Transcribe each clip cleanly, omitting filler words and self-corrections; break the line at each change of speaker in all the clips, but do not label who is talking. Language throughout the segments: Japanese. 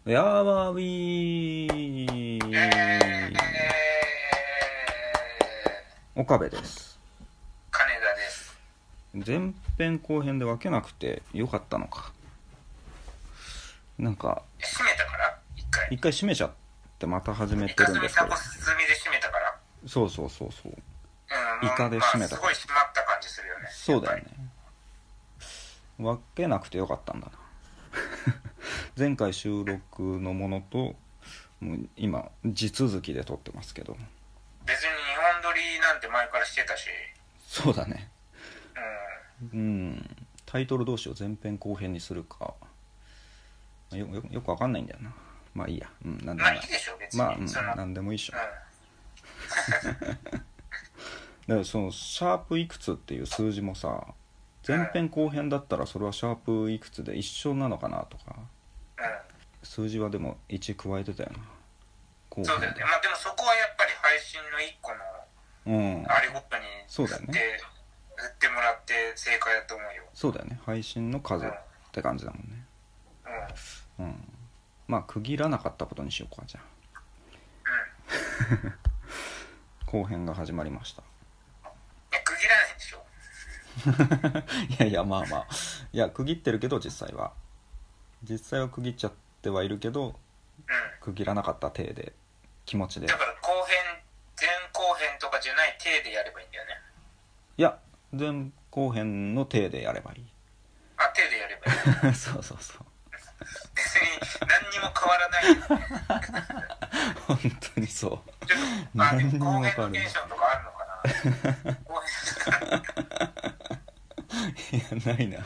やばびー、岡部です。
金田です。
前編後編で分けなくてよかったのか。なんか
閉めたから
一回閉めちゃってまた始めてるんですけど、
イカスミタコス済みで閉めたから。
そう、イカで閉めたから、
すごい閉まった感じするよね。
そうだよね。分けなくてよかったんだな前回収録のものともう今地続きで撮ってますけど、
別に日本撮りなんて前からしてたし。
そうだね。タイトルどうしよう、前編後編にするか よくわかんないんだよな。まあいいや、なんでもない。
まあいいでしょ別に。
なんでもいいっしょ、だからそのシャープいくつっていう数字もさ、前編後編だったらそれはシャープいくつで一緒なのかなとか、数字はでも1加えてたよな。
そうだよね。まあでもそこはやっぱり配信の1個のあれごとに
そうだよね、
振ってもらって正解だと思うよ。
そうだよね、配信の数って感じだもんね。まあ区切らなかったことにしようか、じゃあ後編が始まりました。
区切らないでしょ
いやまあいや区切ってるけど、実際は区切っちゃってはいるけど、区切らなかった体で、気持ちで。
だから前後編とかじゃない体でやればいいんだよね。
いや前後編の体でやればいい。
体でやればいい
そう
別に何にも変わらない
本当にそう。
ちょっと後編のテンションとかあるのかな後
編いやないな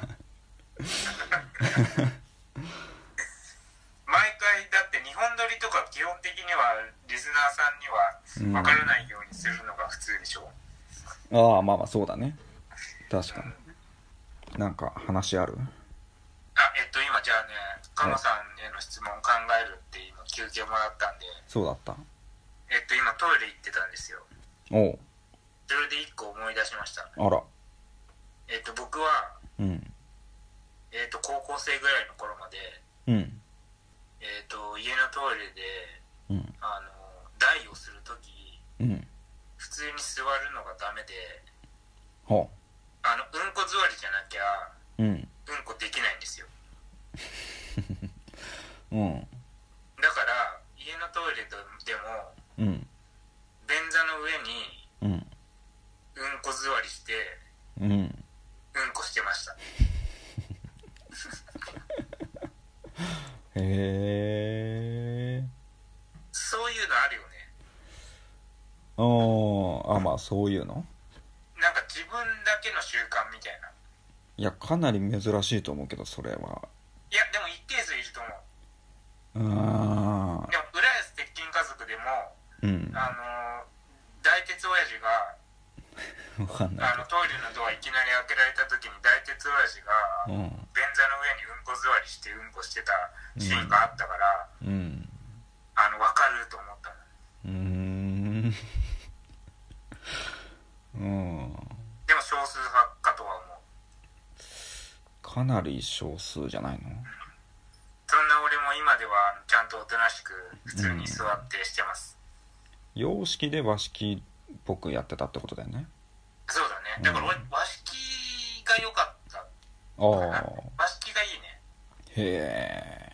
毎回だって日本撮りとか基本的にはリスナーさんには分からないようにするのが普通でしょ。
まあそうだね、確かに。なんか話ある？
今じゃあね、カノさんへの質問考えるって今休憩もらったんで。
そうだった。
今トイレ行ってたんですよ。
おう。
それで1個思い出しました。
あら。
僕は高校生ぐらいの頃まで家のトイレで台をするとき普通に座るのがダメで、うんこ座りじゃなきゃうんこできないんですよだから家のトイレでも便座の上にうんこ座りしてうんこしてました
へえ。
そういうのあるよね。
まあそういうの
なんか自分だけの習慣みたいな。
いやかなり珍しいと思うけど、それは。
いやでも一定数いると思う。でも浦安鉄筋家族でも大鉄親父が
わかんない
トイレのドアいきなり開けられた時に大鉄親父が便座の上にうんこ座りしてうんこしてたシーンがあったから分かると思ったの。でも少数派かとは思う。
かなり少数じゃないの？
そんな俺も今ではちゃんとおとなしく普通に座ってしてます。
洋式で和式っぽくやってたってことだよね。
そうだね。だから俺和式が良かったかな。和式がいいね。
へ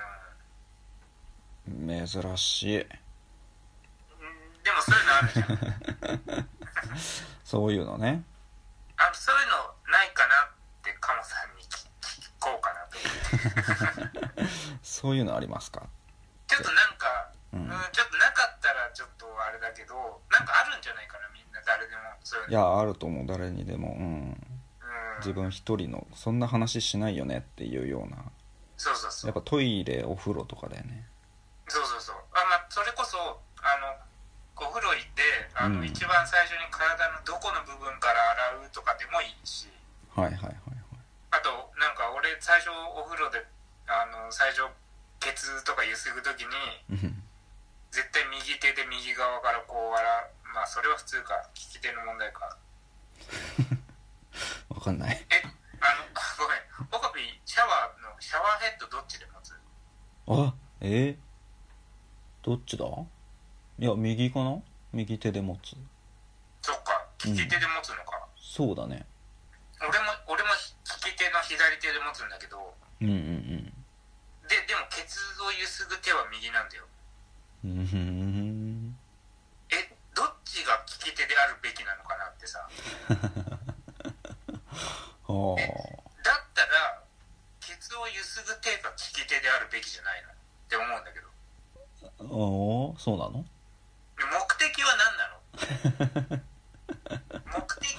え、珍しい。
でもそういうのあるじゃん
そういうのね。
そういうのないかなってカモさんに聞こうかなと思って
そういうのありますか？
ちょっとなんか、ちょっとなかったらちょっとあれだけど、なんかあるんじゃないかな、みんな誰でもそういうの。
いやあると思う、誰にでも。自分一人のそんな話しないよねっていうような。
そう
やっぱトイレお風呂とかだよね。
そうそれこそお風呂行って一番最初に体のどこの部分から洗うとかでもいいし、あとなんか俺最初お風呂で最初ケツとかゆすぐときに絶対右手で右側からこうまあそれは普通か、利き手の問題か
わかんない。
ごめん、オカピシャワーヘッドどっちで持つ？
どっちだ？いや右かな。右手で持つ。
そっか、利き手で持つのか、
そうだね。
俺も利き手の左手で持つんだけど、でもケツをゆすぐ手は右なんだよ。どっちが利き手であるべきなのかなってさだったらケツをゆすぐ手が利き手であるべきじゃないのって思うんだけど。
そうなの？
目的は何なの？目的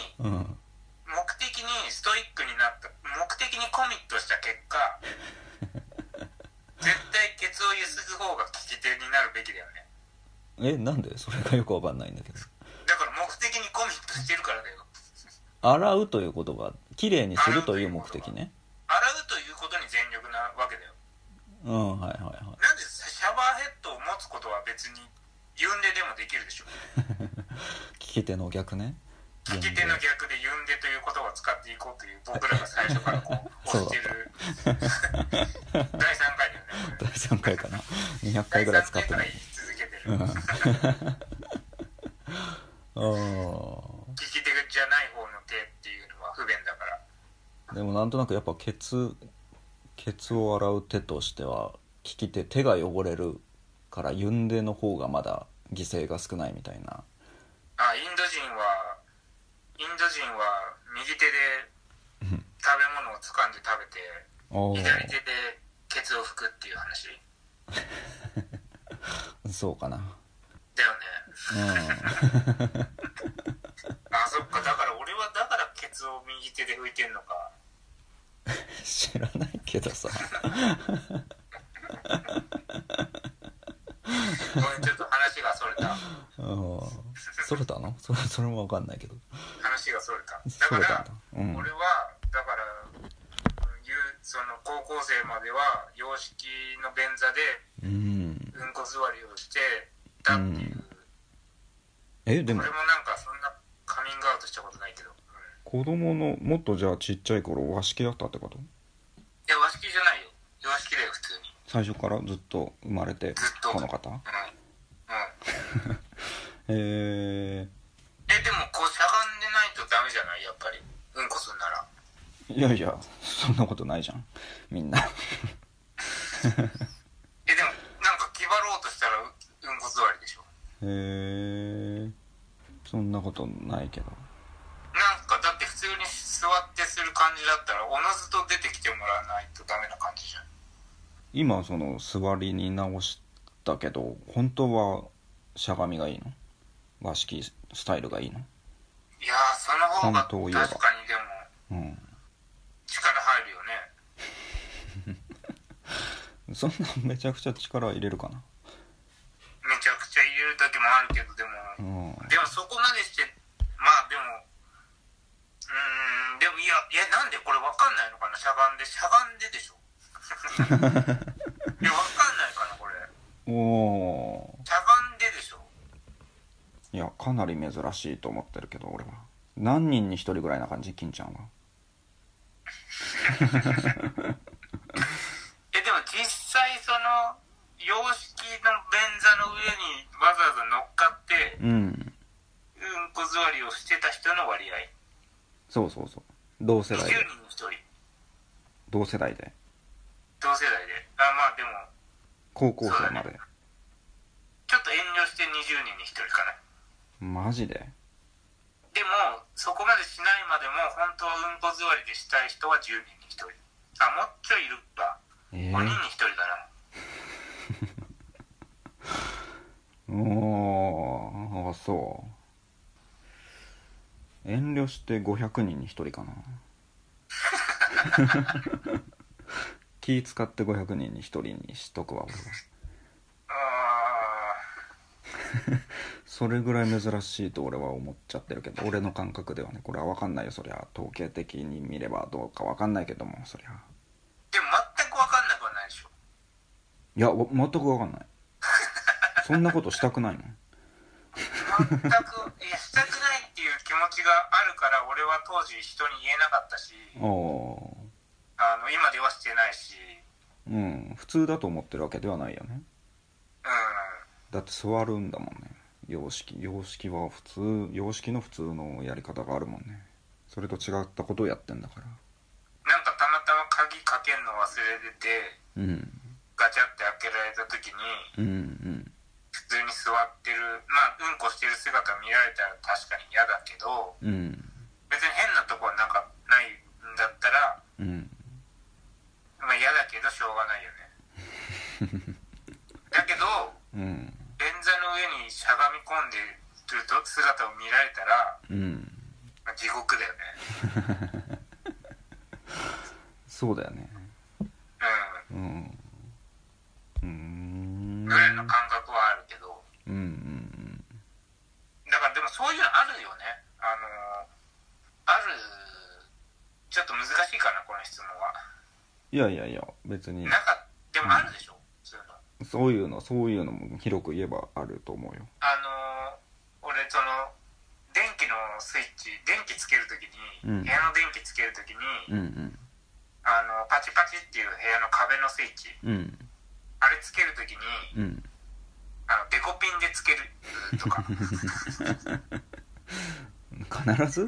にストイックになった、目的にコミットした結果絶対ケツをゆすぐ方が利き手になるべきだよね。
なんで？それがよくわかんないんだけど。
だから目的にコミットしてるからだよ。
洗うということがきれいにするという目的ね。
洗うということに全力なわけだよ。
はいはいはい。
なんでシャワーヘッドを持つことは別にユンデでもできるでしょ。
利き手の逆ね。
利き手の逆でユンデという言葉を使っていこうという僕らが最初からこう推してる第3回だよね。
第3回かな。200回ぐらい使ってない。
第3回から言い続けてる。利き手じゃない方の手っていうのは不便だから。
でもなんとなくやっぱケツを洗う手としては利き手が汚れるからユンデの方がまだ犠牲が少ないみたいな。
インド人は右手で食べ物を掴んで食べて左手でケツを拭くっていう話。
そうかな。
だよね。そっか、だから俺はケツを右手で拭いてんのか。
知らないけどさ。
ごめん、ちょっと話がそれた。
それたの？それもわかんないけど。
話がそれた。だから、俺はその高校生までは洋式の便座でうんこ座りをしてたっていう。
でも
俺もなんかそんなカミングアウトしたことないけど、
子供のもっとじゃあちっちゃい頃和式だったってこと？
いや和式じゃないよ、洋式だよ普通に。
最初からずっと生まれてこの方？でも
こうしゃがんでないとダメじゃない？やっぱりうんこすんなら。
いやいや、そんなことないじゃんみんな。でも
なんか気張ろうとしたらうんこ座りでしょ。
そんなことないけど。
なんかだって普通に座ってする感じだったらおのずと出てきてもらわないとダメな感じじゃん。
今その座りに直したけど本当はしゃがみがいいの？和式スタイルがいいの？
いやその方が確かにでも、力入るよね。
そんなめちゃくちゃ力入れるかな？
めちゃくちゃ入れる時もあるけど、でもそこまでしてでもいやなんでこれ分かんないのかな。しゃがんででしょ。いや分かんないかなこれ。しゃがんででしょ。
いやかなり珍しいと思ってるけど俺は。何人に一人ぐらいな感じ？金ちゃんは。
でも実際その洋式の便座の上にわざわざ乗っかってうんこ座りをしてた人の割合。
そう同世代で。
20人に1人。
同世代で。
でも
高校生まで、
ね、ちょっと遠慮して20人に1人かな。
マジで？
でもそこまでしないまでも本当はうんこ座りでしたい人は10人に1人。もうちょいいるか、5人に1人だ
な。そう遠慮して500人に1人かな。気使って500人に1人にしとくわ俺は。それぐらい珍しいと俺は思っちゃってるけど、俺の感覚ではね。これは分かんないよそりゃ。統計的に見ればどうか分かんないけども、そりゃ。
でも全く分かんなくはないでしょ。
いや全く分かんない。そんなことしたくないの？
全くしたくないっていう気持ちがあるから俺は当時人に言えなかったし、今ではしてないし。
うん、普通だと思ってるわけではないよね。だって座るんだもんね。洋式は普通、洋式の普通のやり方があるもんね。それと違ったことをやってんだから。
なんかたまたま鍵かけるの忘れてて、
うん、
ガチャって開けられた時に、
うんうん、
普通に座ってる、まあうんこしてる姿見られたら確かに嫌だけど、
うん、
別に変なとこはないんだったら、
うん、
まあ嫌だけどしょうがないよね。だけど、
うん、
便座の上にしゃがみ込んでる姿を見られたら、
うん、
まあ、地獄だよね。
そうだよね。
うん。
うん。
ぐらいの感覚はあるけど。
うんうんうん。
だからでもそういうのあるよね。ちょっと難しいかなこの質問は。
いやいやいや別に。
でもあるでしょ、
うん、そういうのも広く言えばあると思うよ。
俺電気のスイッチ、電気つけるときに、部屋の電気つけるときに、
うんうん、
パチパチっていう部屋の壁のスイッチ、
うん、
あれつけるときに、
うん、
デコピンでつけるとか。
必ず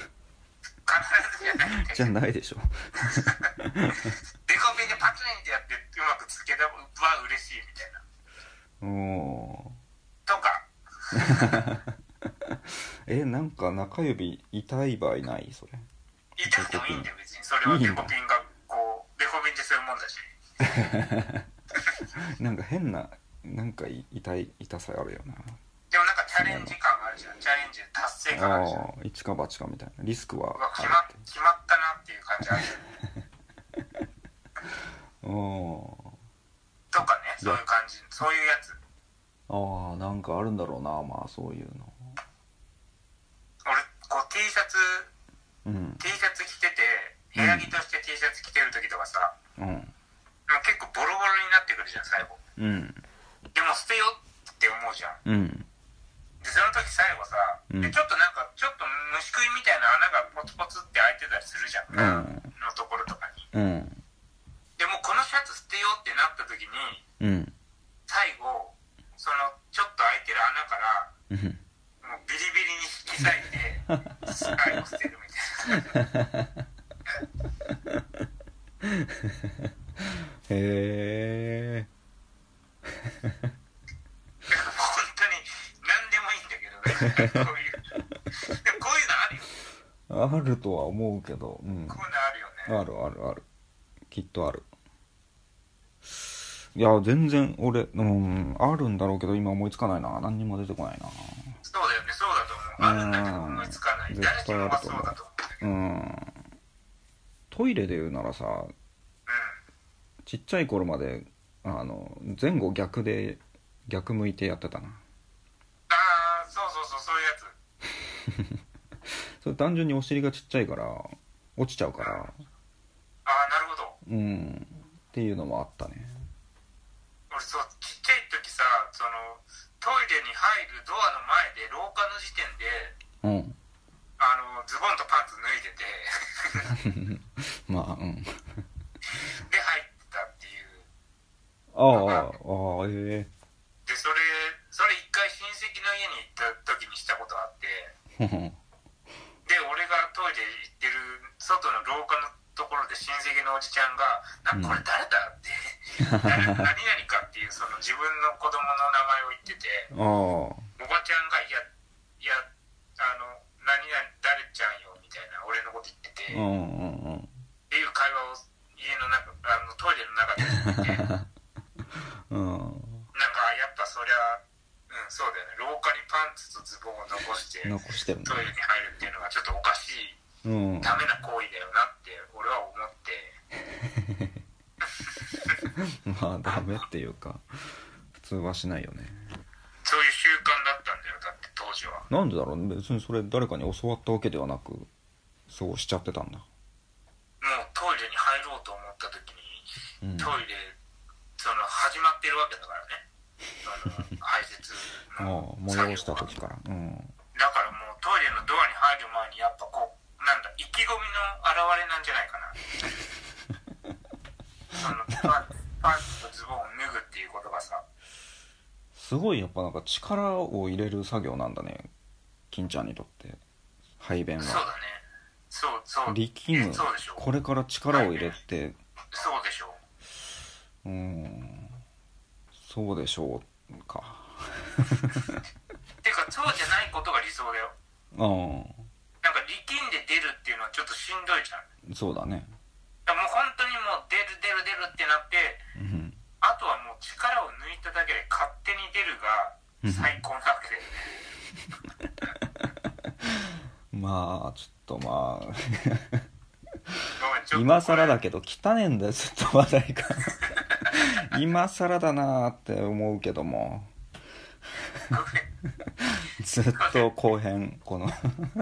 じゃないでしょ。
デコピンでパチンってやってうまくつけたら嬉しいみたいな。
お
とか。
なんか中指痛い場合ないそれ。
痛くてもいいんだよ別に。それはデコピンがこうデコピンってそういうもんだし。
なんか変ななんか痛さあるよな。
でもなんかチャレンジ感あるじゃん。チャレンジ達成感あるじゃん。
一か八かみたいなリスクは
決まったなっていう感じある。とかね、そういう感じ、そういうやつ。
なんかあるんだろうな、まあそういうの。
俺こう T シャツ着てて、部屋着として T シャツ着てる時とかさ、結構ボロボロになってくるじゃん最後。でも捨てようって思うじゃん。でその時最後さ、でちょっと虫食いみたいな穴がポツポツって開いてたりするじゃん、のところとかに。でもこのシャツ捨てようってなった時に、最後そのちょっと開いてる穴からもうビリビリに引き裂いて最後捨てるみたいな。
へえ。
本当に何でもいいんだけど、こういうのあるよ。
あるとは思うけど、
こういうのあるよね。
あるきっとある。いや全然俺、あるんだろうけど今思いつかないな。何にも出てこないな。
そうだよね、そうだと思う。あるんだけど思いつかない。誰しもがそうだと思う。
トイレで言うならさ、ちっちゃい頃まで前後逆向いてやってたな。
そういうやつ。
それ単純にお尻がちっちゃいから落ちちゃうから。
なるほど。
っていうのもあったね。
俺ちっちゃい時さ、トイレに入るドアの前で廊下の時点で、ズボンとパンツ脱いでて
まあ
で入ってたっていう。でそれ一回親戚の家に行った時にしたことあってで俺がトイレ行ってる外の廊下のところで親戚のおじちゃんが「なんかこれ誰だ?」って何々かっていうその自分の子供の名前を言ってて、おばちゃんがいや何々誰ちゃんよみたいな俺のこと言ってて、っていう会話を家の中トイレの中で言っててなんかやっぱそりゃそうだよね、廊下にパンツとズボンを残して
る、ね、
トイレに入るっていうのがちょっとおかしい、ダメな行為だよなって俺は思って
まあダメっていうか普通はしないよね。
そういう習慣だったんだよ、だって当時は。
なんでだろうね。別にそれ誰かに教わったわけではなくそうしちゃってたんだ。
もうトイレに入ろうと思った時に、トイレ始まってるわけだからね排泄の
催した時から、だから
もうトイレのドアに入る前にやっぱこう意気込みの表れなんじゃないかなパンツとズボンを脱ぐっていうことがさ、
すごいやっぱなんか力を入れる作業なんだね、金ちゃんにとって排便は。
そうだね、そう
力む、
そうでしょ、
これから力を入れて、
そうでしょう、
そうでしょうか
てかそうじゃないことが理想だよ。なんか力んで出るっていうのはちょっとしんどいじゃん。
そうだね。
だからもう本当にもう出るってなって、あとはもう力を抜いただけで勝手に出るが最高なわけだよね
まあちょっとまあ
ごめん、ちょっと
今更だけど汚ねえんだよずっと話題が今更だなーって思うけどもずっと後編このもう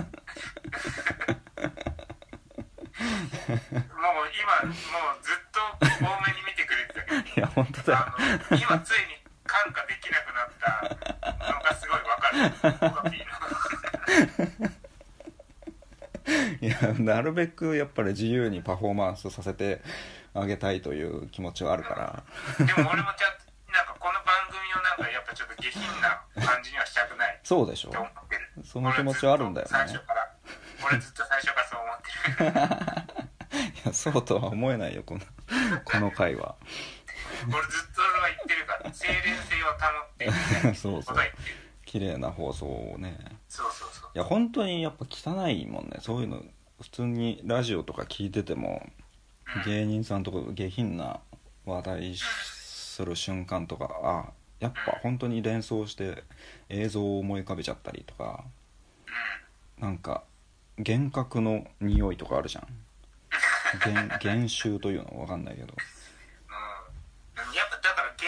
今もうずっと多めに見てくれてたけど、
いや本当だよ、
今ついに感化できなくなったのがすごいわかるオガピーの
いやなるべくやっぱり自由にパフォーマンスさせてあげたいという気持ちはあるから、
でも俺もちゃんとなんかこの番組をなんかやっぱちょっと下品な感じにはしたくない
そうでしょ、
って思ってる。
その気持ちはあるんだよね。
俺ずっと最初からそう思ってる
いやそうとは思えないよこの回は
俺ずっと俺は言ってるから清廉性を保ってみたいな
そうそう、綺麗な放送をね。
そう
いや本当にやっぱ汚いもんね、そういうの普通にラジオとか聞いてても、芸人さんとか下品な話題する瞬間とか、やっぱ本当に連想して映像を思い浮かべちゃったりとか、なんか幻覚の匂いとかあるじゃん幻臭というのわかんないけど、
やっぱだから芸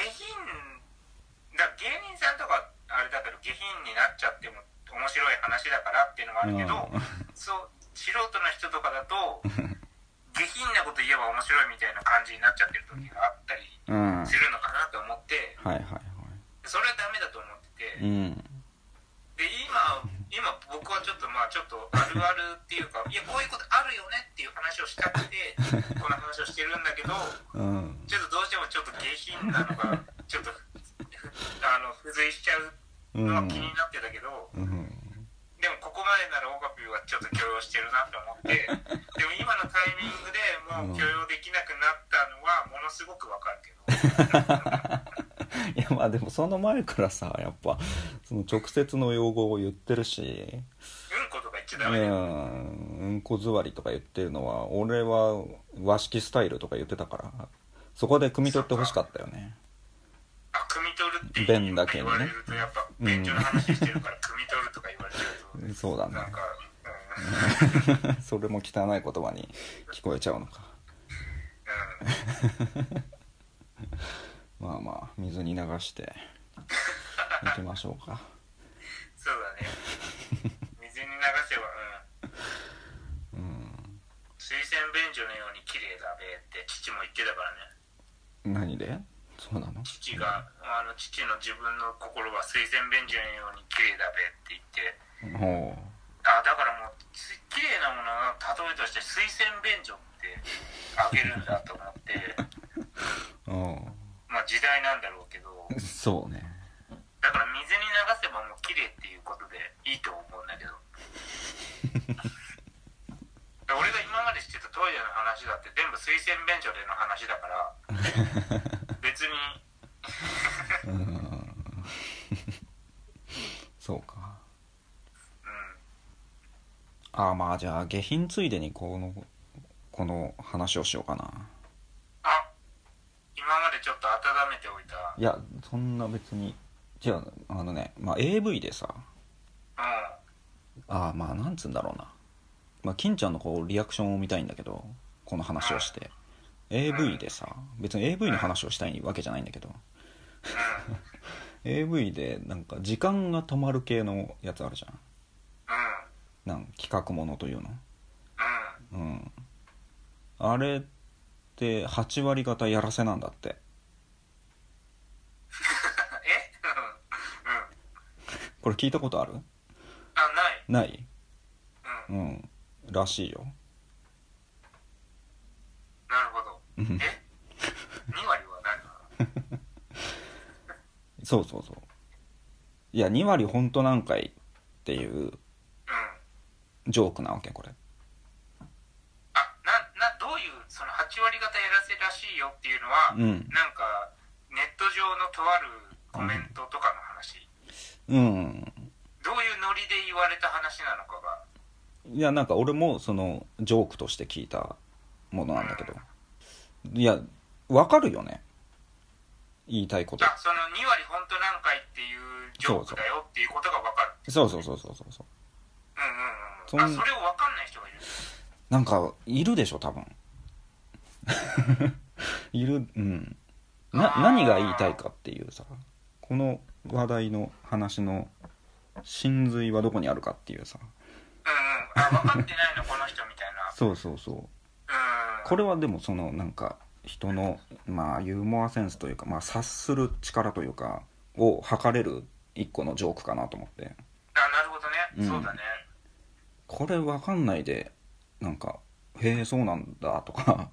人さんとかあれだけど下品になっちゃっても面白い話だからっていうのもあるけど、そう素人の人とかだと下品なこと言えば面白いみたいな感じになっちゃってる時があったりするのかなと思って、それはダメだと思ってて、で今僕はちょっとあるあるっていうか、いやこういうことあるよねっていう話をしたくてこの話をしてるんだけど、ちょっとどうしてもちょっと下品なのがちょっと付随しちゃうのは気になってたけど、でもここまでならオガピーはちょっと許容してるなと思ってでも今のタイミングでもう許容できなくなったのはものすごくわかるけどい
やまあでもその前からさ、やっぱその直接の用語を言ってるし、
うんことか言っちゃダメだよ、
うんこ座りとか言ってるのは俺は和式スタイルとか言ってたから、そこで汲み取ってほしかったよね。
汲み取るって
便だけにね
言われるとやっぱ便所の話してるから汲み取るとか言われちゃうと
そうだね、
なんか、
それも汚い言葉に聞こえちゃうのかまあまあ水に流していきましょうか
そうだね水に流せば水洗便所のように綺麗だべって父も言ってたからね。
何で？そうなの？
父の自分の心は水洗便所のように綺麗だべって言って、だからもう綺麗なものの例えとして水洗便所ってあげるんだと思ってまあ時代なんだろうけど
そうね、
だから水に流せばもう綺麗っていうことでいいと思うんだけど俺が今までしてたトイレの話だって全部水洗便所での話だから別に
そうか。まあじゃあ下品ついでにこの話をしようかな。
今までちょっと温めておいた。
いやそんな別に、じゃあAV でさ、まあなんつうんだろうな、金ちゃんのこうリアクションを見たいんだけど、この話をして、AV でさ、別に AV の話をしたいわけじゃないんだけどAV でなんか時間が止まる系のやつあるじゃん、なん企画ものというの、あれって8割方やらせなんだってこれ聞いたことある？ない？らしいよ。
なるほど。2割は何なの？
そうそうそう。いや2割本当なんかいっていうジョークなわけこれ。
どういうその8割方やらせらしいよっていうのは、なんかネット上のとあるコメントとかの話、どういうノリで言われた話なのかが。
いやなんか俺もそのジョークとして聞いたものなんだけど、いやわかるよね言いたいこと。
その2割本当なんかいっていうジョークだよっていうことがわかる。
そう
それをわかんない人がいる。
なんかいるでしょ多分いる。何が言いたいかっていうさ、この話題の話の真髄はどこにあるかっていうさ、
分かってないのこの人みたいな。
そうこれはでもそのなんか人のまあユーモアセンスというか、まあ察する力というかを測れる一個のジョークかなと思って。
なるほどね、そうだね。
これ分かんないでなんかへえそうなんだとか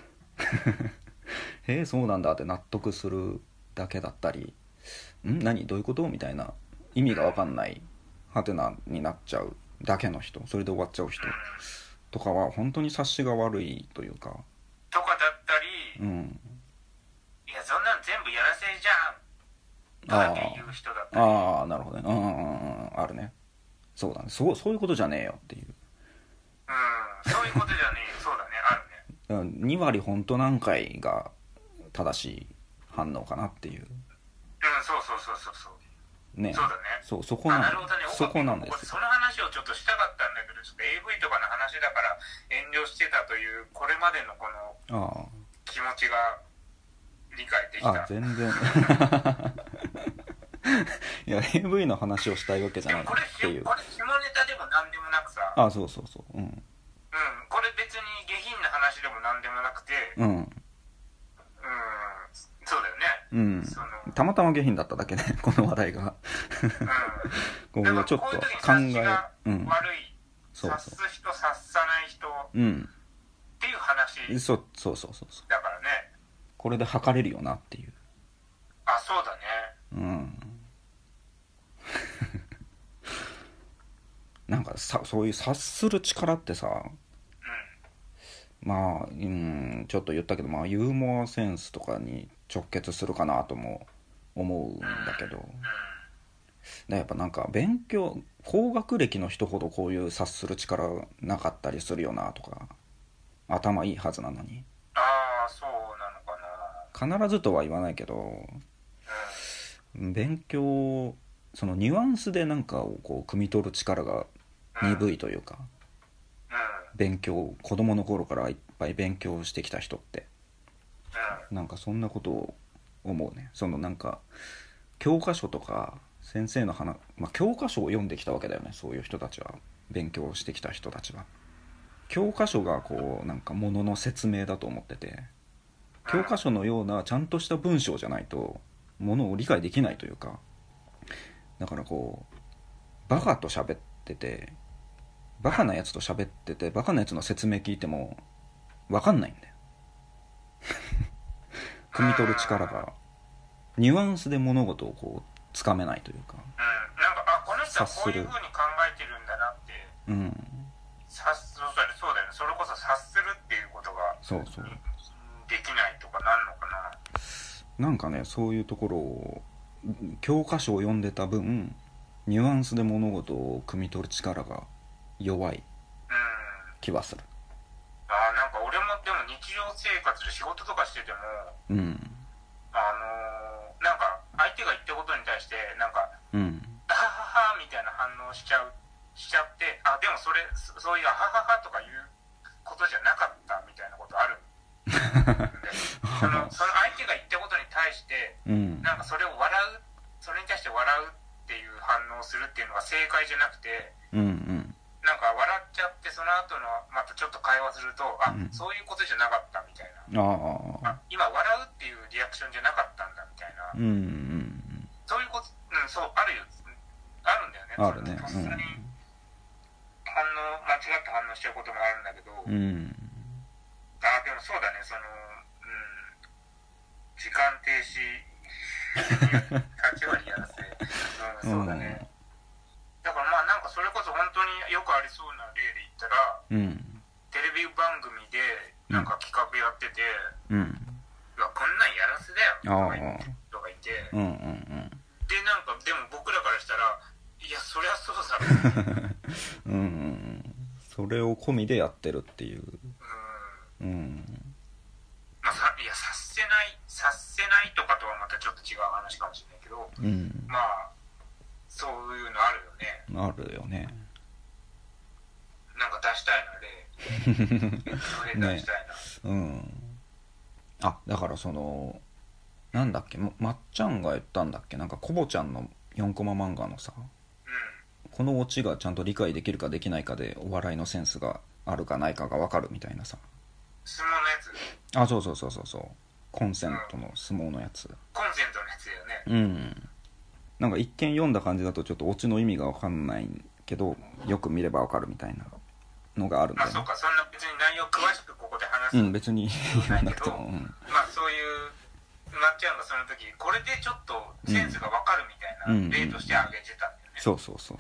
へえそうなんだって納得するだけだったり、何どういうことみたいな意味が分かんないハテナになっちゃうだけの人、それで終わっちゃう人とかは本当に察しが悪いというか
とかだったり、いやそんなの全部やらせじゃんっていう人だったり。
なるほどね。あるね。そうだね。そういうことじゃねえよっていう。
そういうことじゃねえよ。そうだね、あるね。
2割本当何回が正しい反応かなっていう。そうね。
そうだね。
そこなん
なるほどね。
そこなんですよ。
その話をちょっとしたかったんだけど、ちょっと AV とかの話だから遠慮してたというこれまでのこの気持ちが理解できた。
全然いや AV の話をしたいわけじゃないっていう。
これ下ネタでも何でもなくさ。
そう
これ別に下品な話でも何でもなくて、そうだよね。
たまたま下品だっただけでこの話題がこうちょっと考え
悪い、察す人察さない人っていう話。
そう
だからね。
これで測れるよなっていう。
そうだね。
なんかそういう察する力ってさ、まあちょっと言ったけど、まあユーモアセンスとかに直結するかなとも思うんだけど、やっぱなんか高学歴の人ほどこういう察する力なかったりするよなとか、頭いいはずなのに。
そうなのかな。
必ずとは言わないけど、そのニュアンスでなんかをこう汲み取る力が鈍いというか、子供の頃からいっぱい勉強してきた人ってなんかそんなことを思うね。そのなんか教科書とか先生の教科書を読んできたわけだよね。そういう人たちは、勉強してきた人たちは教科書がこうなんかものの説明だと思ってて、教科書のようなちゃんとした文章じゃないとものを理解できないというか、だからこうバカと喋ってて、バカなやつと喋ってて、バカなやつの説明聞いても分かんないんだよ汲み取る力が、ニュアンスで物事をこうつかめないというか、
なんかこの人はこういう風に考えてるんだなって、そうだよね。それこそ察するっていうことができないとかなんのか
な。なんかね、そういうところを教科書を読んでた分ニュアンスで物事を汲み取る力が弱い気はする。
なんか俺もでも日常生活で仕事とかしてても、なんか相手が言ったことに対してなんかあはははみたいな反応しちゃって、でもそういうあはははとかいうことじゃなかったみたいなことあるその相手が言ったことに対して、なんかそれに対して笑うっていう反応をするっていうのが正解じゃなくて、なんか笑っちゃってその後のまたちょっと会話するとそういうことじゃなかったみたいな、今笑うっていうリアクションじゃなかったんだみたいな、そういうこと、そうあるんだよね。
あるね。
とっさに間違った反応しちゃうこともあるんだけど、でもそうだね、時間停止 8割やらせ、そうだね、だからまあなんかそれこそ本当によくありそうな例で言ったら、テレビ番組でなんか企画やってて、いやこんなんやらせだよとか言ってる人がいて、でなんかでも僕らからしたらいやそりゃそうだろ
それを込みでやってるっていう、
まあ、いや察せないとかとはまたちょっと違う話かもしれないけど、まあそういうのあるよね。
あるよね。
なんか出したいな例出したいな、
あ、だからそのなんだっけ、まっちゃんが言ったんだっけ、なんかコボちゃんの4コマ漫画のさ、このオチがちゃんと理解できるかできないかでお笑いのセンスがあるかないかが分かるみたいなさ、
相撲のやつ、
あ、そうコンセントの相撲のやつ、
コンセントのやつだよね。
なんか一見読んだ感じだとちょっとオチの意味が分かんないけどよく見れば分かるみたいなのがあるんだよね。
そうか、そんな別に内容詳しくここで話す
別に言わなくても、
まあそういうまっちゃんがその時これでちょっとセンスが分かるみたいな例として挙げてたんだよね。
そう、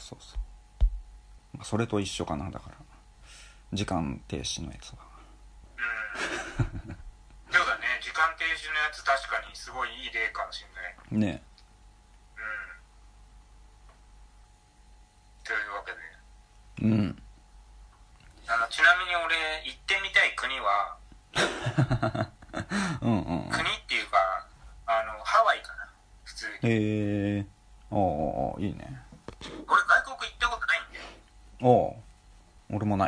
それと一緒かな。だから時間停止のやつは
そうだね、時間停止のやつ確かにすごいいい例かもしれない
ね。
というわけで、ちなみに俺行ってみたい国は国っていうかハワイかな、普通に。
へえ、いいね。
俺外国行ったことないんだよ。
俺もない。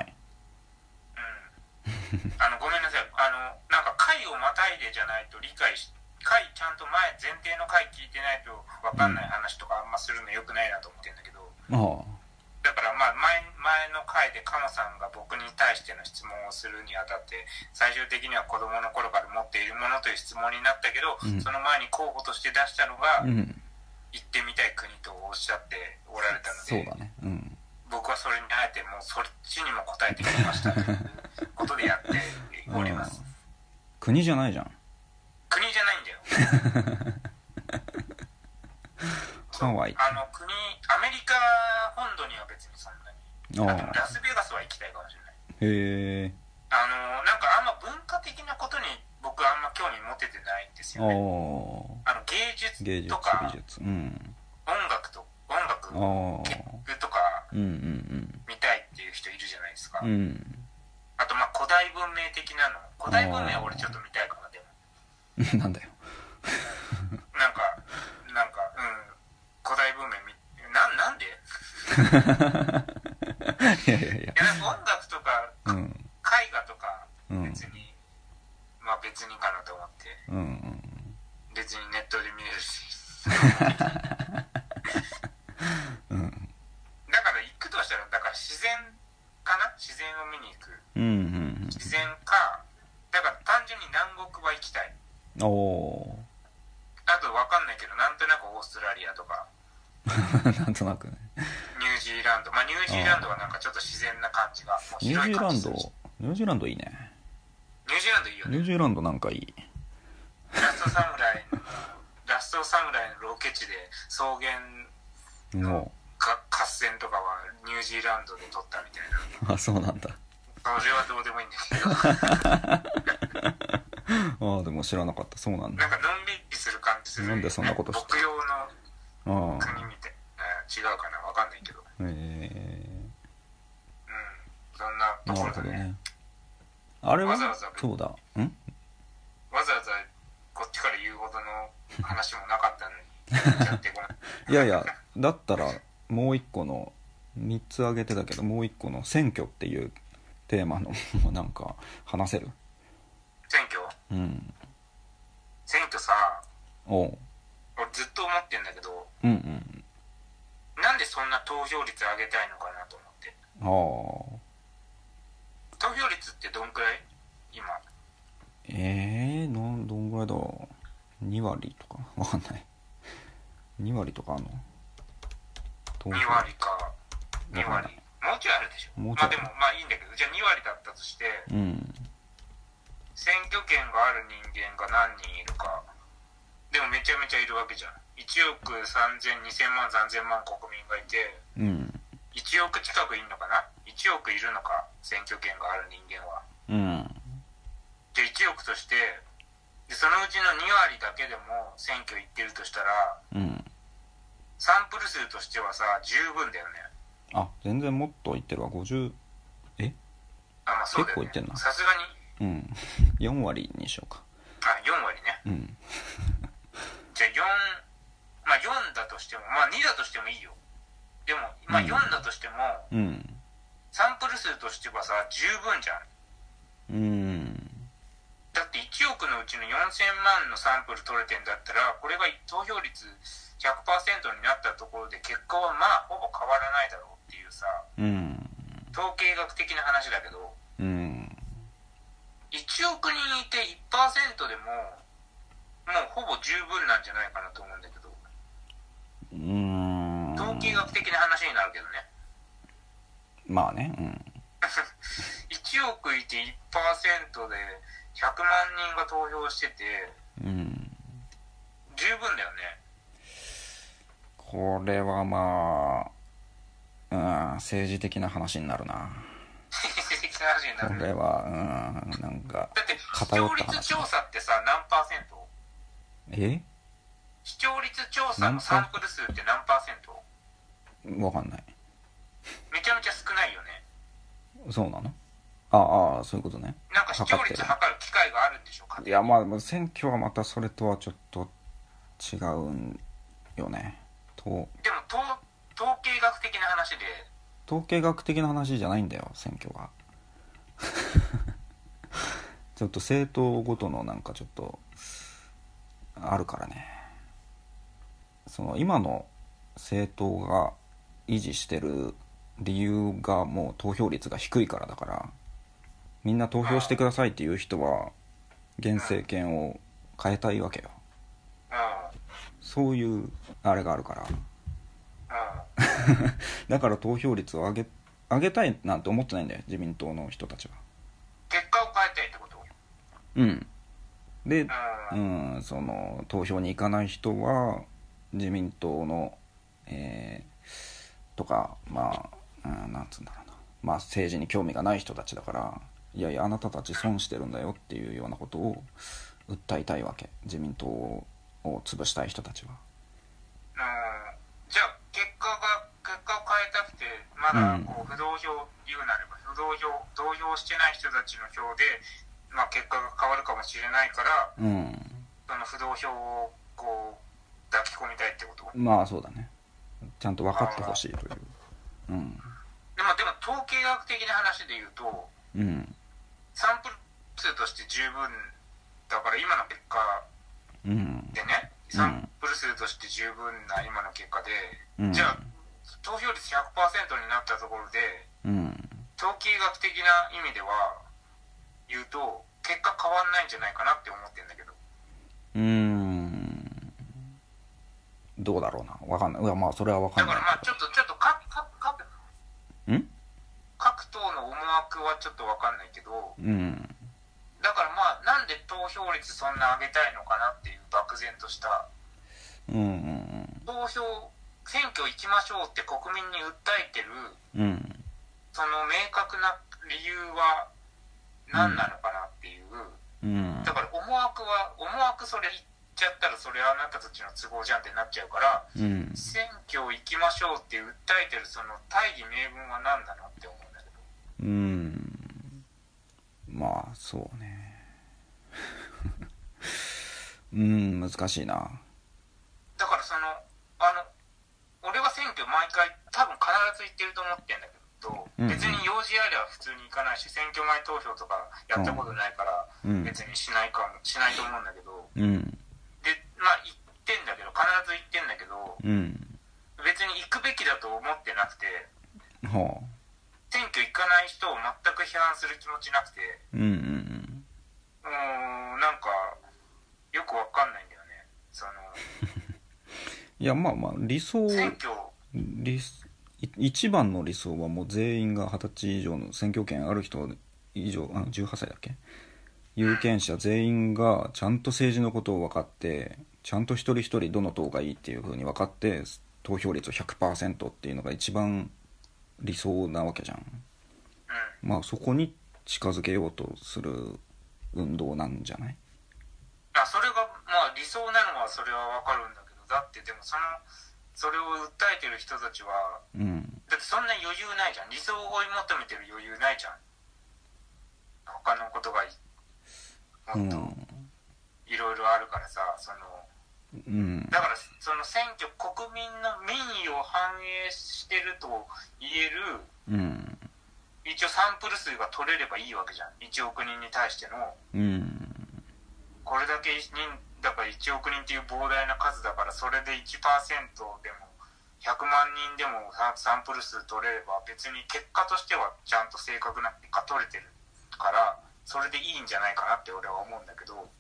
ごめんなさい、なんか回をまたいでじゃないと理解し、回ちゃんと前提の回聞いてないと分かんない話とかあんまするのよくないなと思ってるんだけど、だからまあ前の回でカモさんが僕に対しての質問をするにあたって最終的には子供の頃から持っているものという質問になったけど、その前に候補として出したのが、行ってみたい国とおっしゃっておられたので、
そうだね、
僕はそれにあえてもうそっちにも答えてみましたということでやっております。
国じゃないじゃん。
国じゃないんだよ
ハワイ、
アメリカ本土には別にそんなに、あとラスベガスは行きたいかもしれない。
へえ。
なんかあんま文化的なことに僕はあんま興味持ててないんですよね。芸術とか
美術、
音楽結句とか見たいっていう人いるじゃないですか。あとまあ古代文明的なの、古代文明は俺ちょっと見たいかな。でも
なんだよ
なんか古代文明なんでいやなんか音楽とか、絵画とか別に、まあ別にかなと思って、別にネットで見れるしだから行くとしたら、だから自然かな、自然を見に行く、自然か、だから単純に南国は行きたい。あと分かんないけどなんとなくオーストラリアとか
なんとなくね、
ニュージーランド、まあニュージーランドはなんかちょっと自然な感じが、もう広い感じするし。
ニュージーランドいいね。
ニュージーランドいいよね。
ニュージーランドなんかいい。
ラストサムライのロケ地で草原の合戦とかはニュージーランドで撮ったみたいな。
あ、そうなんだ。
それはどうでもいいんだけど
でも知らなかった。そうなんだ。
なんかのんびりする感じする。
なんでそんなことして。
牧羊の国みたい、違うかな、わかんないけど。そんなところだね。なるほどね。
あれは
わざわざ
そうだ。
わざわざこっちから言うほどの話もなかったのにやってこない。
いやいや、だったらもう一個の3つ挙げてたけど、もう一個の選挙っていうテーマのなんか話せる？
選挙？選挙さ、俺ずっと思ってんだけど、なんでそんな投票率上げたいのかなと思って。投票率ってどんくらい？今
どんぐらいだろう。2割とかわかんない。2割とかあんの
？2割か。2割もうちょいあるでしょ。まあでもまあいいんだけど、じゃあ2割だったとして、選挙権がある人間が何人いるかでもめちゃめちゃいるわけじゃん。1億3000、2000万、3000万国民がいて、1億近くいるのかな、1億いるのか、選挙権がある人間は。で1億として、でそのうちの2割だけでも選挙行ってるとしたら、サンプル数としてはさ十分だよね。
あ、全然もっといってるわ。50、
まあそうだよね、
結構いってんな。
さすがに
4割にしようか。
4割ね。じゃあまあ4だとしても、まあ2だとしてもいいよ。でもまあ4だとしても、サンプル数としてはさ十分じゃん。だって1億のうちの4000万のサンプル取れてんだったら、これが投票率 100% になったところで結果はまあほぼ変わらないだろうっていうさ、統計学的な話だけど、1億人いて 1% でももうほぼ十分なんじゃないかなと思うんだけど、統計学的な話になるけどね。
まあね、
1億いて 1% で100万人が投票してて、十分だよね。
これはまあ、政治的な話になるな。
政治的な話になる。
これはなんか
だって視聴率調査ってさ何パーセント？視聴率調査のサンプル数って何パーセント？
わかんない。
めちゃめちゃ少ないよね。
そうなの？ああ、そういうことね。
なんか視聴率測る機会があるんでしょうか。
いや、まあ選挙はまたそれとはちょっと違うんよね。でも
統計学的な話で。
統計学的な話じゃないんだよ、選挙は。ちょっと政党ごとのなんかちょっとあるからね。その今の政党が維持してる理由がもう投票率が低いからだから、みんな投票してくださいっていう人は現政権を変えたいわけよ。そういうあれがあるから。だから投票率を上げたいなんて思ってないんだよ、自民党の人たちは。
結果を変えたいってこと？
で、その投票に行かない人は自民党の、とかまあ、なんつうんだろうな、まあ政治に興味がない人たちだから、いやいやあなたたち損してるんだよっていうようなことを訴えたいわけ、自民党を潰したい人たちは。
じゃあ結果を変えたくて、まだこう不同票言うなれば同票してない人たちの票で、まあ、結果が変わるかもしれないから、その不同票をこう抱き込みたいってこと？
まあそうだね、ちゃんと分かってほしいという。で
も統計学的な話で言うと、サンプル数として十分だから、今の結果でね、サンプル数として十分な今の結果で、じゃあ投票率 100% になったところで、統計学的な意味では言うと結果変わんないんじゃないかなって思ってんだけど。
どうだろうな、分かんない。いや、まあそれは分かんない。
だからまあちょっと各党の思惑はちょっと分かんないけど、だからまあなんで投票率そんな上げたいのかなっていう漠然とした、選挙行きましょうって国民に訴えてる、その明確な理由は何なのかなっていう、だから思惑それ言っちゃったらそれはあなたたちの都合じゃんってなっちゃうから、選挙行きましょうって訴えてるその大義名分は何なのって思うんだけ
ど。まあそうね。難しいな。
だから俺は選挙毎回多分必ず行ってると思ってんだけど、別に用事ありゃ普通に行かないし、選挙前投票とかやったことないから別にしないと思うんだけど、でまあ行ってんだけど、必ず行ってんだけど、別に行くべきだと思ってなくて、選挙行かない人を全く批判する気持ちなくて、なんかよくわかんないんだよね。
いやまあまあ一番の理想はもう全員が20歳以上の選挙権ある人以上、18歳だっけ有権者全員がちゃんと政治のことを分かって、ちゃんと一人一人どの党がいいっていう風に分かって投票率 100% っていうのが一番理想なわけじゃん。まあそこに近づけようとする運動なんじゃない？
それがまあ理想なのはそれは分かるんだけど、だってでもそれを訴えてる人たちは、だってそんな余裕ないじゃん。理想を追い求めてる余裕ないじゃん。他のことがもっといろいろあるからさ、だからその選挙、国民の民意を反映してると言える、一応サンプル数が取れればいいわけじゃん。1億人に対しての、これだけだから1億人っていう膨大な数だから、それで 1% でも100万人でもサンプル数取れれば別に結果としてはちゃんと正確な結果取れてるから、それでいいんじゃないかなって俺は思うんだけど、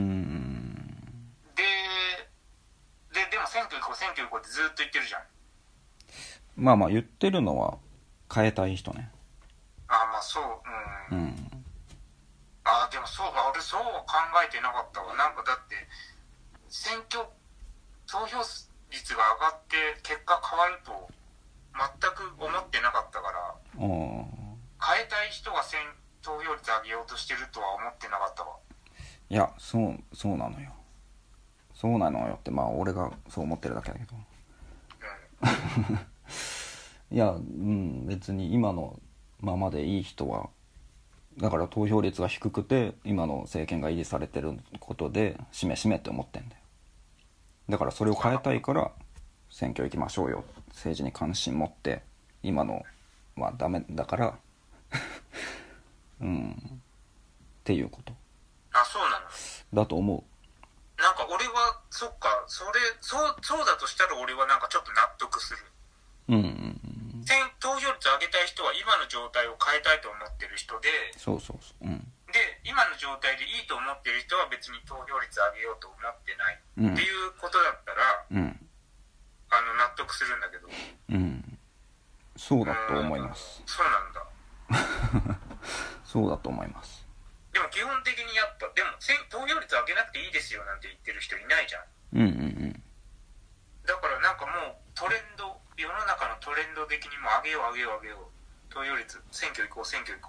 でも選挙行こうってずっと言ってるじゃん。
まあ言ってるのは変えたい人ね。
まあそう、でもそう、俺そうは考えてなかったわ。なんかだって投票率が上がって結果変わると全く思ってなかったから、変えたい人が投票率上げようとしてるとは思ってなかったわ。
いや、そうなのよ。そうなのよって、まあ俺がそう思ってるだけだけど、いや、別に今のままでいい人は、だから投票率が低くて今の政権が維持されてることでしめしめって思ってんだよ。だからそれを変えたいから選挙行きましょうよ、政治に関心持って、今のはダメだからっていうこと。
そうなの
だと思う。
なんか俺はそっか、そうだとしたら俺はなんかちょっと納得する。投票率上げたい人は今の状態を変えたいと思ってる人で、で今の状態でいいと思ってる人は別に投票率上げようと思ってない、っていうことだったら、納得するんだけど、
そうだと思います。
そうなんだ
そうだと思います。
でも基本的にやっぱでも投票率上げなくていいですよなんて言ってる人いないじゃん。だからなんかもう世の中のトレンド的にも上げよう投票率選挙行こう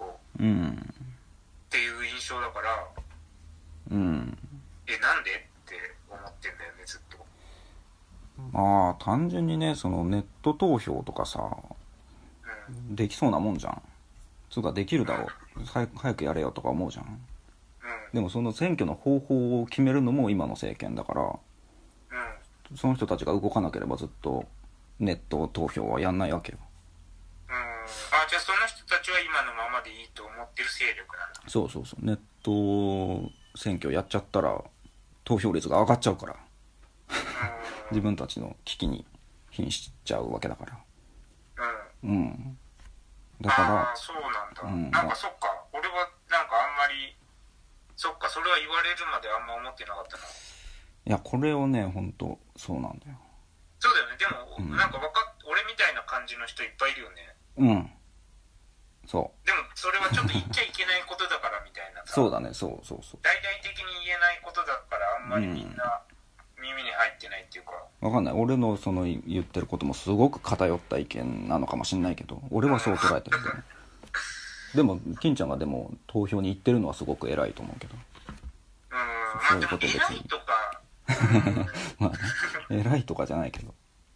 っていう印象だから、なんでって思ってんだよねずっと。
まあ単純にね、そのネット投票とかさ、できそうなもんじゃん。つうかできるだろう、早くやれよとか思うじゃん。でもその選挙の方法を決めるのも今の政権だから、その人たちが動かなければずっとネット投票はやんないわけよ。
じゃあその人たちは今のままでいいと思ってる勢力なんだ。
そうネット選挙やっちゃったら投票率が上がっちゃうから自分たちの危機に瀕しちゃうわけだから。だから
そうなんだ、なんかそっか、俺はなんかあんまりそっか、それは言われるまであんま思ってなかったな。
いや、これをね、ほんとそうなんだよ。
そうだよね。でも、なんか俺みたいな感じの人いっぱいいるよね。
そう
でもそれはちょっと言っちゃいけないことだからみたいなさ
そうだね、そう
大々的に言えないことだからあんまりみんな耳に入ってないっていうか、
わかんない。俺のその言ってることもすごく偏った意見なのかもしんないけど、俺はそう捉えてるけどでも金ちゃんがでも投票に行ってるのはすごく偉いと思うけど、そういうこと別に
偉いとか
まあ、偉いとかじゃないけど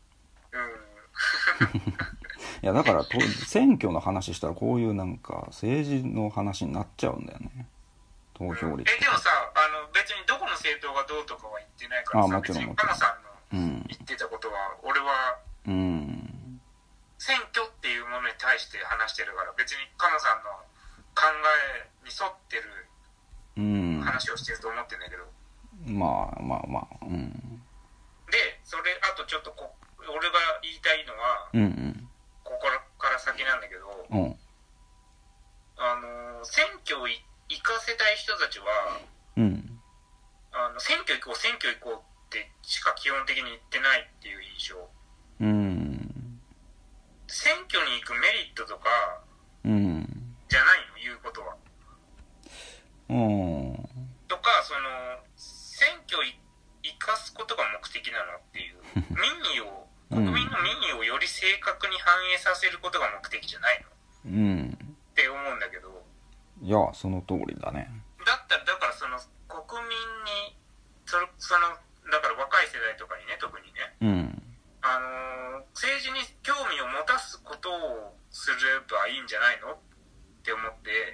いやだから選挙の話したらこういうなんか政治の話になっちゃうんだよね、投票率。
でもさ、別にどこの政党がどうとかは言ってないからさ、
もちろん
別にカナさんの言ってたことは、俺は選挙っていうものに対して話してるから、別にカナさんの考えに沿ってる話をしてると思ってんだけど、
まあ
で、それあとちょっと俺が言いたいのは、ここから先なんだけど、選挙を行かせたい人たちは、選挙行こうってしか基本的に言ってないっていう印象。選挙に行くメリットとかじゃないの、言うことは。 その選挙生かすことが目的なのっていう国民の民意をより正確に反映させることが目的じゃないの、って思うんだけど。
いやその通りだね。
だからその国民にそのだから若い世代とかにね、特にね、政治に興味を持たすことをすればいいんじゃないのって思って、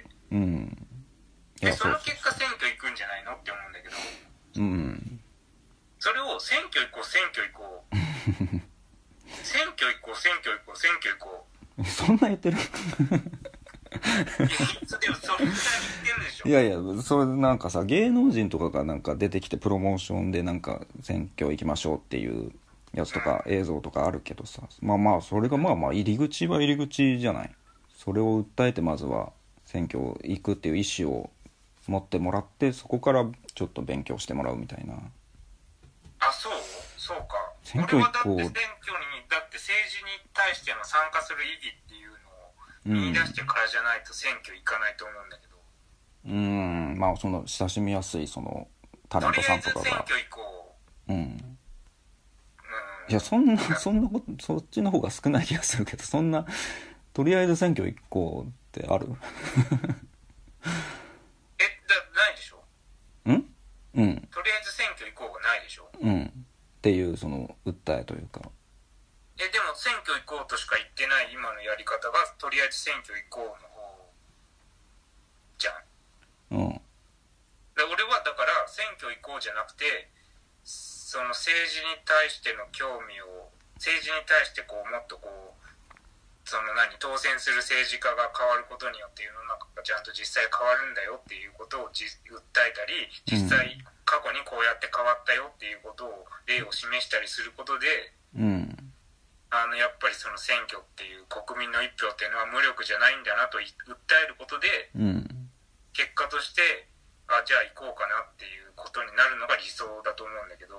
でその結果選挙行くんじゃないのって思うんだけど、それを選挙行こう選挙行こう選挙行こう選挙行こう選挙行こ
うそんな言ってる
でもそれぐらい言ってるでしょ。
いやいや、それなんかさ、芸能人とかがなんか出てきてプロモーションでなんか選挙行きましょうっていうやつとか映像とかあるけどさ、まあそれがまあ入り口は入り口じゃない。それを訴えてまずは選挙行くっていう意思を持ってもらって、そこからちょっと勉強してもらうみたいな。
あ、そうか。
選挙行こう。
俺はだって政治に対しての参加する意義っていうのを見出してからじゃないと選挙行かないと思うんだけど。
まあその親しみやすいそのタレントさんとかが。
とりあえず選挙行こう。
いやそんなこと、そっちの方が少ない気がするけど、そんなとりあえず選挙行こうってある？
ないでしょ？とりあえず選挙行こうがないでしょ？
っていうその訴えというか。
でも選挙行こうとしか言ってない今のやり方がとりあえず選挙行こうの方じゃん。で俺はだから選挙行こうじゃなくて、その政治に対しての興味を、政治に対してこうもっとこうその当選する政治家が変わることによって世の中がちゃんと実際変わるんだよっていうことを訴えたり、実際過去にこうやって変わったよっていうことを例を示したりすることで、やっぱりその選挙っていう国民の一票っていうのは無力じゃないんだなと訴えることで、結果としてじゃあ行こうかなっていうことになるのが理想だと思うんだけど、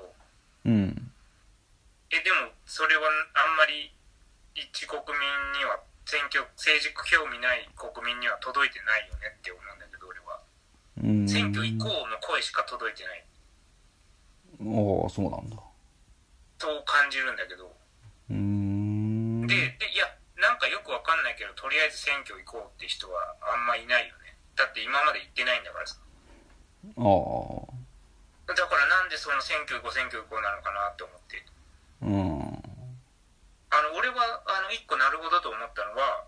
でもそれはあんまり一国民には政治興味ない国民には届いてないよねって思うんだけど、俺は選挙行こうの声しか届いてない。
ああそうなんだ。
そう感じるんだけど、でいやなんかよくわかんないけど、とりあえず選挙行こうって人はあんまいないよね。だって今まで行ってないんだからさ。だからなんでその選挙行こうなのかなって思って。俺は一個なるほどと思ったのは、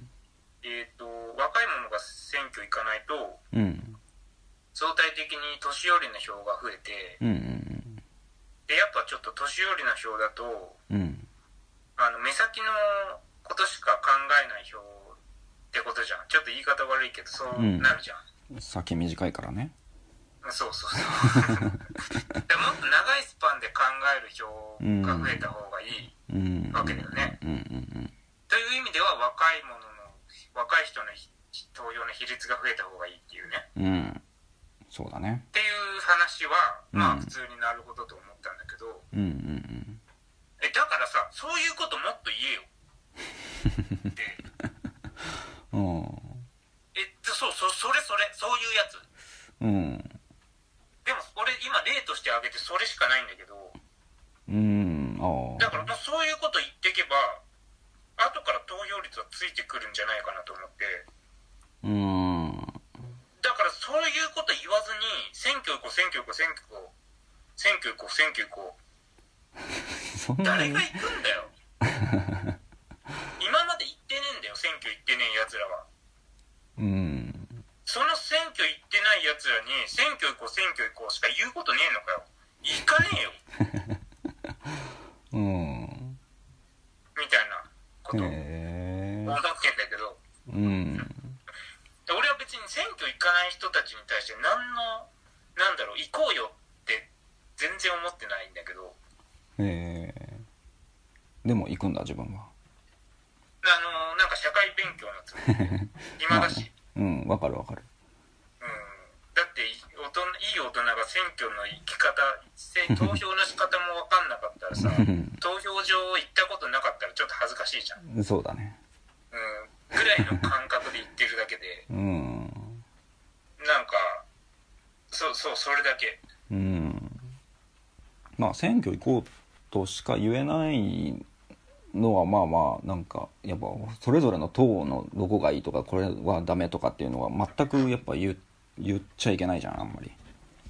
若い者が選挙行かないと、相対的に年寄りの票が増えて、でやっぱちょっと年寄りの票だと、目先のことしか考えない票ってことじゃん。ちょっと言い方悪いけどそうなるじゃん。
先短いからね。
そうでもっと長いスパンで考える票が増えた方がいいわけだよね。という意味では若い人の投票の比率が増えた方がいいっていうね。
そうだね。
っていう話はまあ普通になるほどと思ったんだけど、だからさ、そういうこともっと言えよってそういうやつ。でも俺今例として挙げてそれしかないんだけど、だからもうそういうこと言っていけば後から投票率はついてくるんじゃないかなと思って、だからそういうこと言わずに選挙行こう誰が行くんだよ今まで行ってねえんだよ、選挙行ってねえやつらは。その選挙行ってないやつらに選挙行こうしか言うことねえのかよ。行かねえよみたいなことを思ってんだけど、俺は別に選挙行かない人たちに対して行こうよって全然思ってないんだけど、
でも行くんだ自分は。
なんか社会勉強のつもりで暇だし、
わかる、
だっていい大人が選挙の行き方、投票の仕方も分かんなかったらさ投票場行ったことなかったらちょっと恥ずかしいじゃん。
そうだね。
ぐらいの感覚で言ってるだけでなんかそれだけ。
まあ選挙行こうとしか言えないのはまあまあなんかやっぱそれぞれの党のどこがいいとかこれはダメとかっていうのは全くやっぱ言っちゃいけないじゃん、あんまり。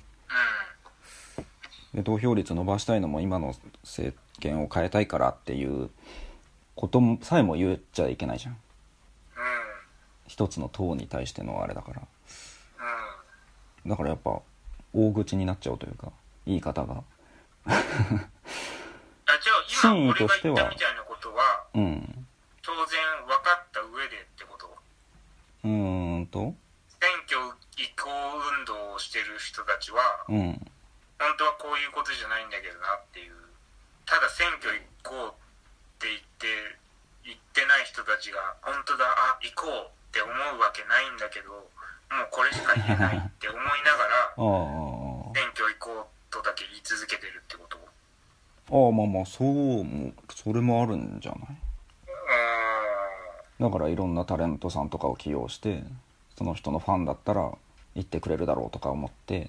で投票率伸ばしたいのも今の政権を変えたいからっていうことさえも言っちゃいけないじゃん、一つの党に対してのあれだから、だからやっぱ大口になっちゃうというか言い方が
じゃあ今俺が言ったみたいなことは、当然分かった上でってこと？選挙移行運動をしてる人たちは、本当はこういうことじゃないんだけどなっていう、ただ選挙行こうって言ってない人たちが本当だ行こうって思うわけないんだけど、もうこれしか言えないって思いながら選挙行こうとだけ言い続けてるってこと？
まあまあそれもあるんじゃない？だからいろんなタレントさんとかを起用してその人のファンだったら言ってくれるだろうとか思って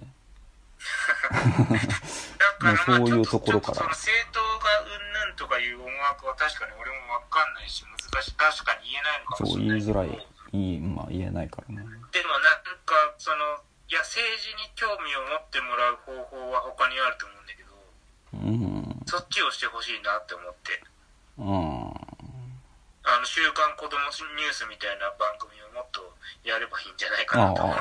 だから
そういうところから
その政党がうんぬんとかいう思惑は確かに俺も分かんないし難しい、確かに言えないのかもしれない。
そう言いづらい、まあ言えないからね。
でもなんかいや政治に興味を持ってもらう方法は他にあると思うんだけど、そっちをしてほしいなって思って、週刊子供ニュースみたいな番組をもっとやればいいんじゃないかなと思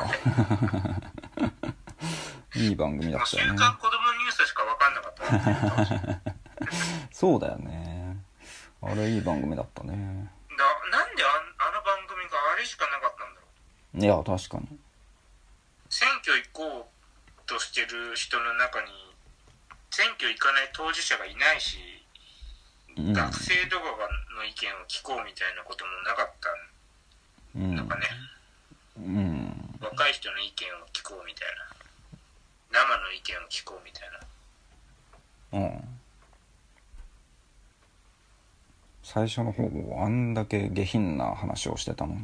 って
いい番組だったよね。
週刊子供ニュースしか分かんなかった
そうだよね、あれいい番組だったね。
なんであの番組があれしかなかったんだろう。
いや確かに
選挙行こうとしてる人の中に選挙行かない当事者がいないし、学生とかの意見を聞こうみたいなこともなかったのかね、若い人の意見を聞こうみたいな、生の意見を聞こうみたいな。
最初の方もあんだけ下品な話をしてたのに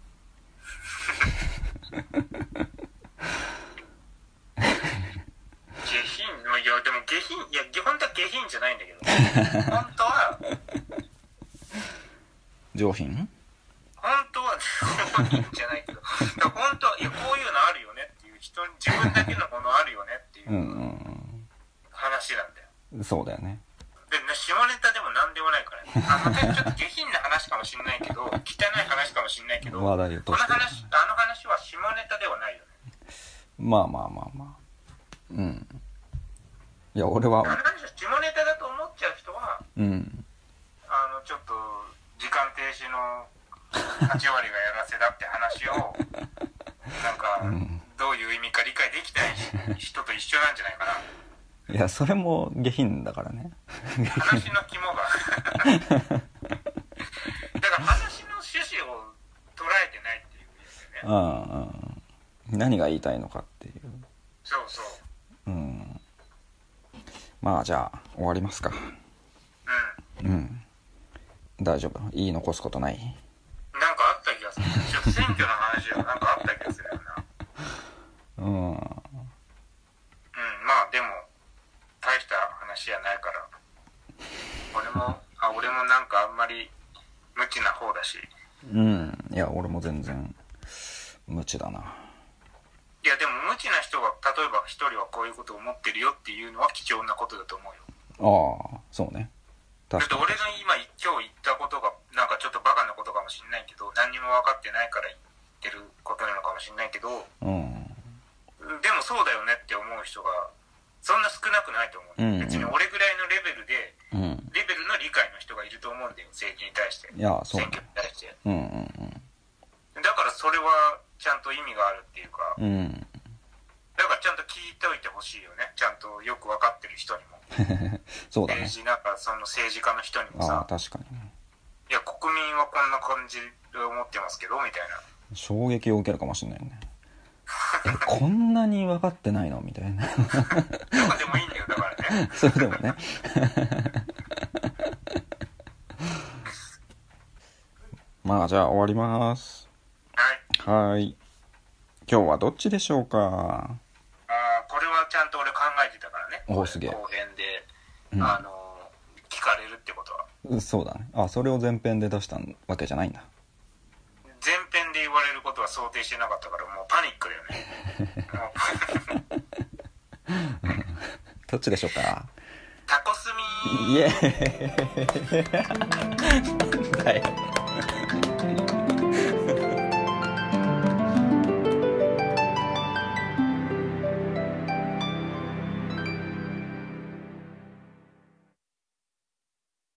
いやでも下品、いや本当は下品じゃないんだけど本当は
上品？
本当は上品じゃないけど本当はいやこういうのあるよねっていう、自分だけのものあるよねっていう話なんだよ。
そうだよね。
で下ネタでも何でもないからね。ちょっと下品な話かもしれないけど汚い話かもしれないけど、
話題として
あの話は下ネタではないよね。
まあいや俺は
下ネタだと思っちゃう人はちょっと時間停止の8割がやらせだって話をなんかどういう意味か理解できない人と一緒なんじゃないかな。
いやそれも下品だからね
話の肝がだから話の趣旨を捉えてないっていうんですよね。
何が言いたいのかっていう。
そうそう。
まあじゃあ終わりますか。大丈夫？言い残すことない？
なんかあった気がする。ちょっと選挙の話はなんかあった気がするよな。まあでも大した話じゃないから俺もなんかあんまり無知な方だし。
いや俺も全然無知だな。
いやでも無知な人が例えば一人はこういうことを思ってるよっていうのは貴重なことだと思う
よ。そうね。
だって俺の今日言ったことがなんかちょっとバカなことかもしれないけど、何にも分かってないから言ってることなのかもしれないけど、でもそうだよねって思う人がそんな少なくないと思う。別に俺ぐらいのレベルで、レベルの理解の人がいると思うんだよ、政治に対して、選挙に対して。だからそれはちゃんと意味があるっていうか、だからちゃんと聞いておいてほしいよね、ちゃんとよく分かってる人にも。
そうだね。
なんかその政治家の人にもさ、
確かにね。
いや国民はこんな感じで思ってますけどみたいな
衝撃を受けるかもしれないよね。こんなに分かってないのみたいな。
とかでもいいんだよ、だからね。
それでもね。まあじゃあ終わります。はい。今日はどっちでしょうか。
ちゃんと俺考えてたからね。
お、すげえ。
後編で、聞かれるってことは。
そうだね。あ、それを前編で出したわけじゃないんだ。
前編で言われることは想定してなかったからもうパニックだよね。
どっちでしょうか。
タコスミー。
イエーイ。なんだよ。